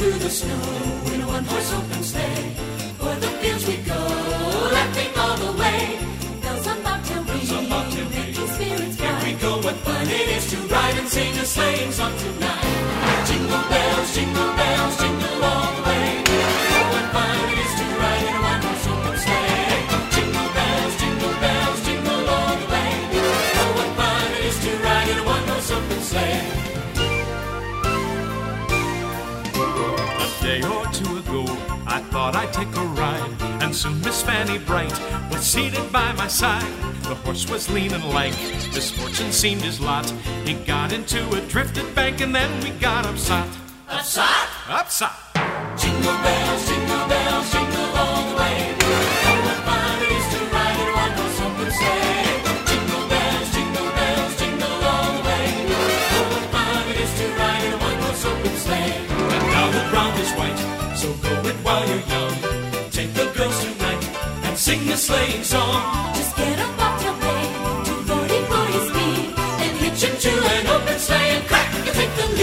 through the snow in a one-horse open sleigh. O'er the fields we go, laughing all the way. Bells on bobtail ring, making spirits bright. Here we go, what fun it is to ride and sing a sleighing song tonight. Jingle bells, jingle all the way. Oh, what fun it is to ride in a one-horse open sleigh. Jingle bells, jingle all the way. Oh, what fun it is to ride in a one-horse open sleigh. A day or two ago, I thought I'd take a ride, and soon Miss Fanny Bright was seated by my side. The horse was lean and lank, misfortune seemed his lot. He got into a drifted bank, and then we got upsot. Upsot? Upsot! Jingle bells, jingle all the way. Oh, what fun it is to ride in a one-horse open sleigh. Jingle bells, jingle all the way. Oh, what fun it is to ride in a one-horse open sleigh. And now the ground is white, so go it while you're young. Take the girls tonight and sing a sleighing song. Just get a bobtail bay, 240 speed, and hitch into an open sleigh and crack, you take the